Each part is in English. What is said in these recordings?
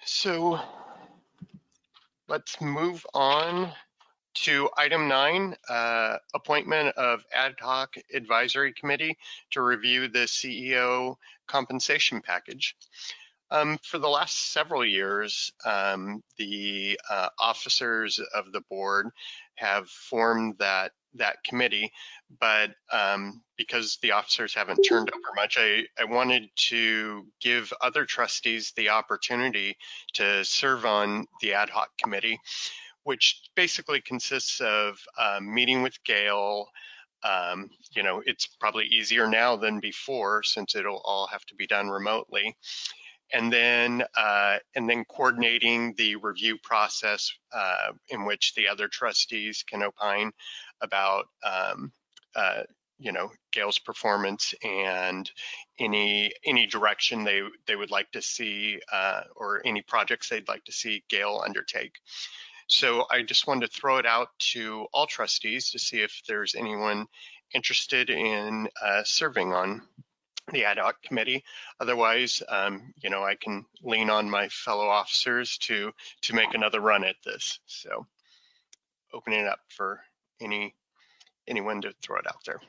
So let's move on to item 9, appointment of ad hoc advisory committee to review the CEO compensation package. For the last several years, the officers of the board have formed that committee, but because the officers haven't turned over much, I wanted to give other trustees the opportunity to serve on the ad hoc committee, which basically consists of meeting with Gail. It's probably easier now than before since it'll all have to be done remotely. And then coordinating the review process in which the other trustees can opine about Gail's performance and any direction they would like to see or any projects they'd like to see Gail undertake. So I just wanted to throw it out to all trustees to see if there's anyone interested in serving on the ad hoc committee. Otherwise, I can lean on my fellow officers to make another run at this. So opening it up for anyone to throw it out there.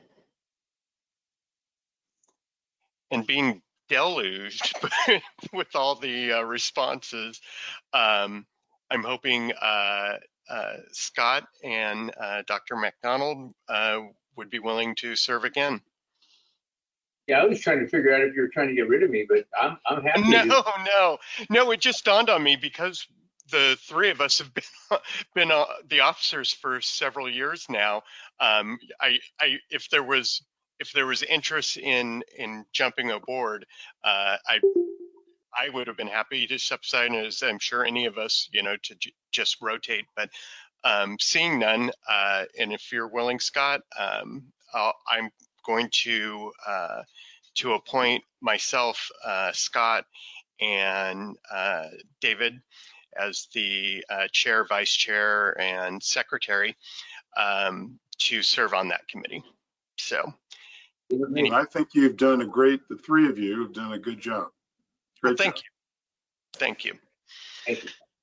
And being deluged with all the responses, I'm hoping Scott and Dr. McDonald would be willing to serve again. Yeah, I was trying to figure out if you were trying to get rid of me, but I'm happy. No. It just dawned on me because the three of us have been the officers for several years now. If there was interest in jumping aboard, I would have been happy to step aside, as I'm sure any of us, to just rotate. But seeing none, and if you're willing, Scott, I'm going to appoint myself, Scott, and David as the chair, vice chair, and secretary to serve on that committee. So I think you've done the three of you have done a good job. Well, thank you. Thank you. Thank you.